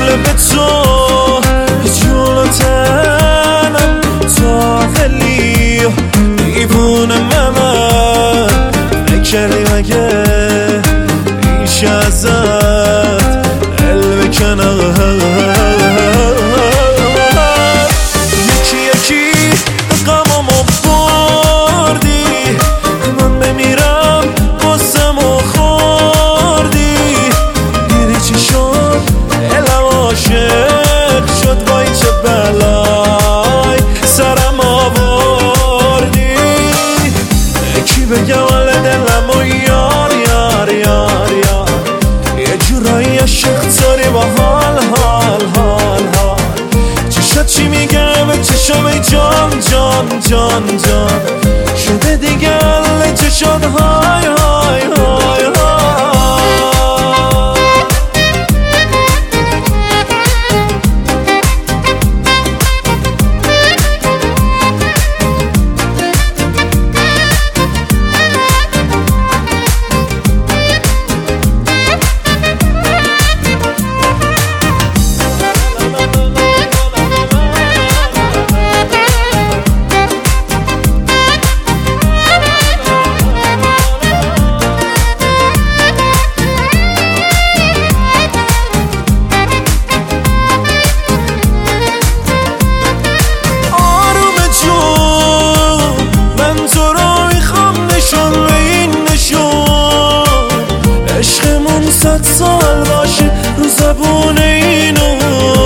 به تو جلوتنم تا خیلی دیوونه من فکری مگه میشه ازت دل بکنم یکی یکی غمامو بردی من بمیرم بازمو خوردی دیدی چی شد دلم عاشق شد وای چه بلای سرم آوردی کی بگم حال دلم و یار یار یار یار یه جورایی عشق داری با حال حال حال حال چشات چی میگه به چشم جان جان جان جان شده دیگه حل چشات های های های های سال باشه رو زبون اینو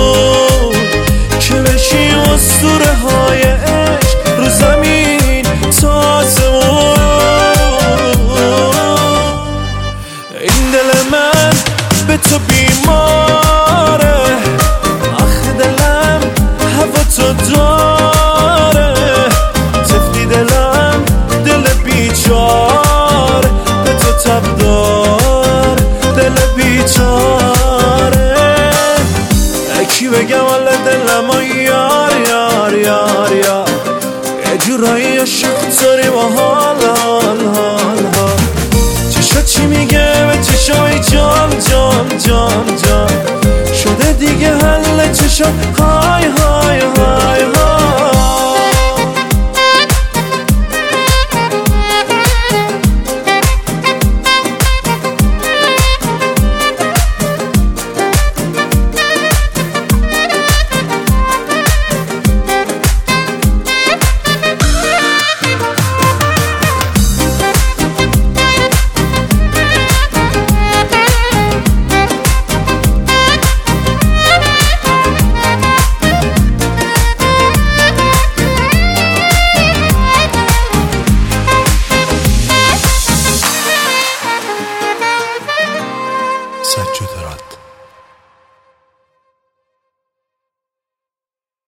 که بشی اسطوره های عشق رو زمین تا آسمون این دل من به تو بیمار